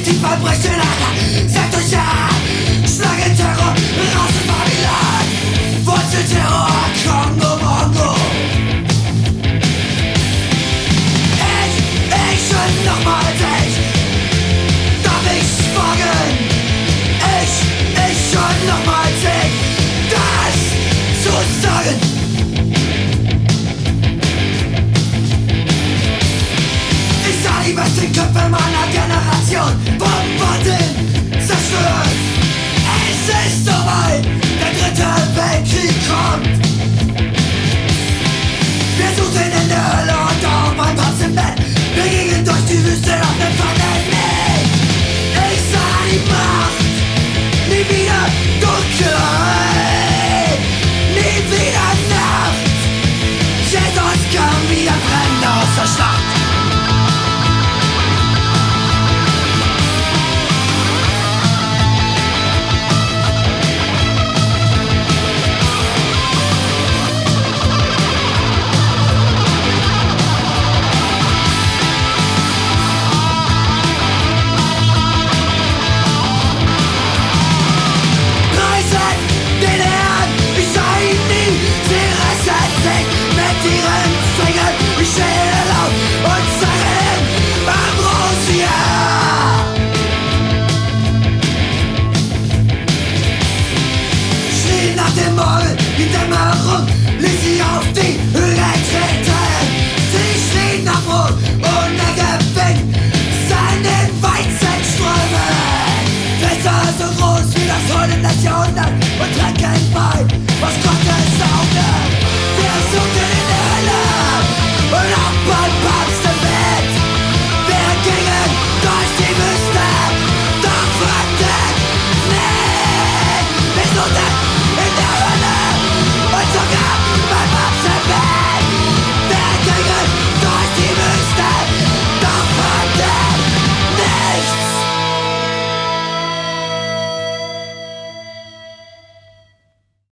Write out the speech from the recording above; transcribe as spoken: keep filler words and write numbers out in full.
Politik verbricht den Acker. Sagt euch ja, Schlangenterror, raus in Babylon. Wurzelterror, Kongo, Mongo. Ich, ich und nochmals ich. Darf ich fragen? Ich, ich und nochmals ich. Das zu sagen. Ich sah die besten Köpfe meiner Generation bombardieren, zerstören. Es ist soweit, der dritte Weltkrieg kommt. Wir suchen in der Hölle und auf ein Platz im Bett. Wir gingen durch die Wüste.